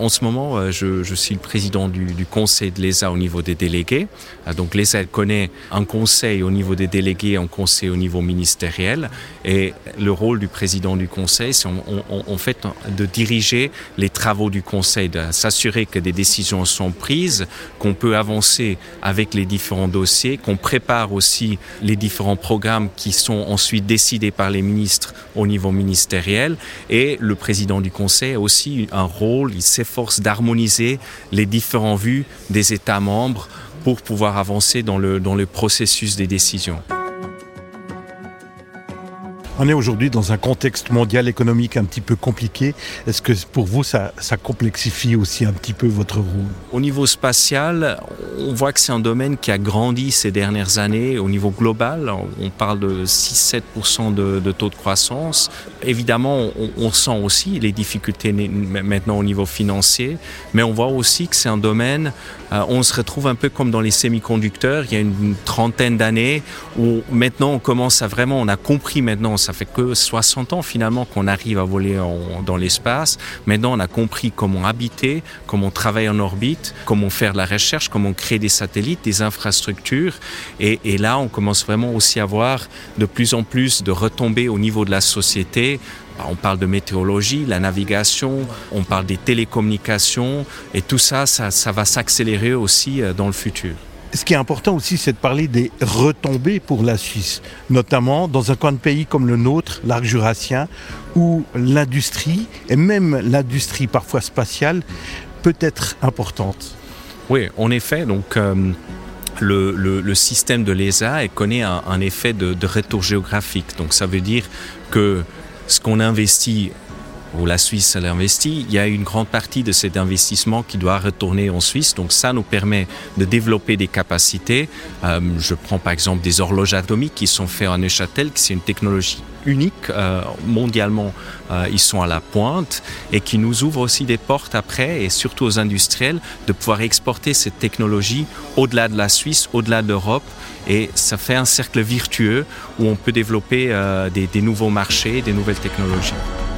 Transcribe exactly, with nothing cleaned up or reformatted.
en ce moment, je, je suis le président du, du conseil de l'E S A au niveau des délégués. Donc l'E S A connaît un conseil au niveau des délégués, un conseil au niveau ministériel. Et le rôle du président du conseil, c'est en, en, en fait de diriger les travaux du conseil, de s'assurer que des décisions sont prises, qu'on peut avancer avec les différents dossiers, qu'on prépare aussi les différents programmes qui sont ensuite décidés par les ministres au niveau ministériel. Et le président du conseil a aussi un rôle, il s'efforce d'harmoniser les différentes vues des États membres pour pouvoir avancer dans le, dans le processus des décisions. On est aujourd'hui dans un contexte mondial économique un petit peu compliqué. Est-ce que pour vous, ça, ça complexifie aussi un petit peu votre rôle ? Au niveau spatial, on voit que c'est un domaine qui a grandi ces dernières années. Au niveau global, on parle de six à sept pour cent de, de taux de croissance. Évidemment, on, on sent aussi les difficultés maintenant au niveau financier, mais on voit aussi que c'est un domaine, euh, on se retrouve un peu comme dans les semi-conducteurs, il y a une trentaine d'années, où maintenant on commence à vraiment, on a compris maintenant, ça fait que soixante ans finalement qu'on arrive à voler en, dans l'espace. Maintenant, on a compris comment habiter, comment travailler en orbite, comment faire de la recherche, comment créer des satellites, des infrastructures. Et, et là, on commence vraiment aussi à voir de plus en plus de retombées au niveau de la société. On parle de météorologie, la navigation, on parle des télécommunications. Et tout ça, ça, ça va s'accélérer aussi dans le futur. Ce qui est important aussi, c'est de parler des retombées pour la Suisse, notamment dans un coin de pays comme le nôtre, l'arc jurassien, où l'industrie, et même l'industrie parfois spatiale, peut être importante. Oui, en effet, donc euh, le, le, le système de l'E S A connaît un, un effet de, de retour géographique. Donc ça veut dire que ce qu'on investit, où la Suisse l'investit, il y a une grande partie de cet investissement qui doit retourner en Suisse. Donc ça nous permet de développer des capacités. Euh, je prends par exemple des horloges atomiques qui sont faites à Neuchâtel, qui c'est une technologie unique. Euh, mondialement, euh, ils sont à la pointe et qui nous ouvre aussi des portes après, et surtout aux industriels, de pouvoir exporter cette technologie au-delà de la Suisse, au-delà de l'Europe. Et ça fait un cercle vertueux où on peut développer euh, des, des nouveaux marchés, des nouvelles technologies.